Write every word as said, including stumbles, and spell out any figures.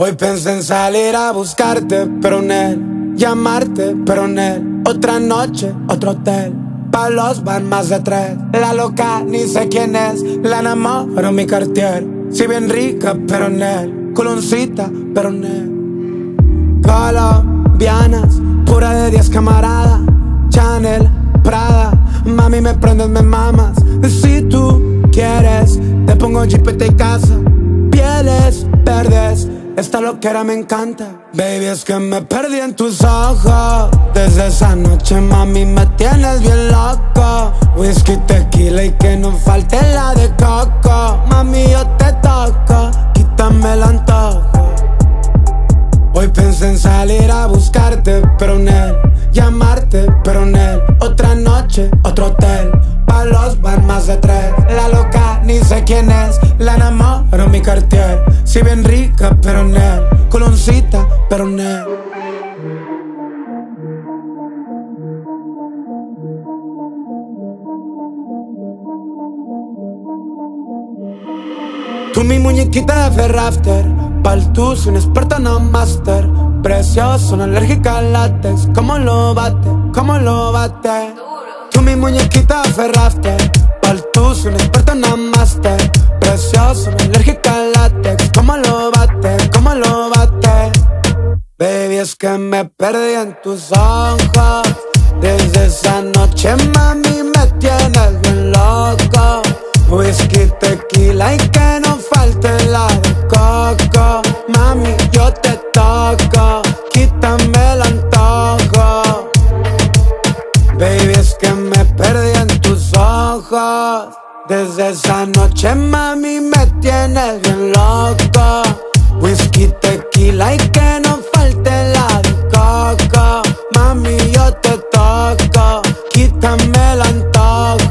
Hoy pensé en salir a buscarte, pero en él, llamarte, pero en él, otra noche, otro hotel. Pa' los van más de tres. La loca, ni sé quién es, la enamoro mi Cartier. Si bien rica, pero en él, culoncita, pero en él. Colombianas, pura de diez camarada. Chanel, Prada, mami me prendes, me mamas. Si tú quieres, te pongo jipeta y casa. Pieles verdes, esta loquera me encanta. Baby, es que me perdí en tus ojos. Desde esa noche, mami, me tienes bien loco. Whisky, tequila y que no falte la de coco. Mami, yo te toco, quítame el antojo. Hoy pensé en salir a buscarte, pero en él, llamarte, pero en él, otra noche, otro hotel. Pa' los van más de tres. La loca, ni sé quién es, la enamoro mi Cartier. Si bien rica, pero en él, culoncita, pero en él. Tú mi muñequita de Ferrafter, pa'l tú soy un experto, no master. Precioso, no alérgica al látex. ¿Cómo lo bate? ¿Cómo lo bate? Tú mi muñequita de Ferrafter, pa'l tú soy un experto, no master. Precioso, no alérgica al látex. ¿Cómo lo bate? ¿Cómo lo bate? Baby, es que me perdí en tus ojos. Desde esa noche, mami, me tienes bien loco. Whisky, tequila y que no falte la de coco. Mami, yo te toco, quítame el antojo. Baby, es que me perdí en tus ojos. Desde esa noche, mami, me tienes bien loco. Whisky, tequila y que no falte la de coco. Mami, yo te toco, quítame el antojo.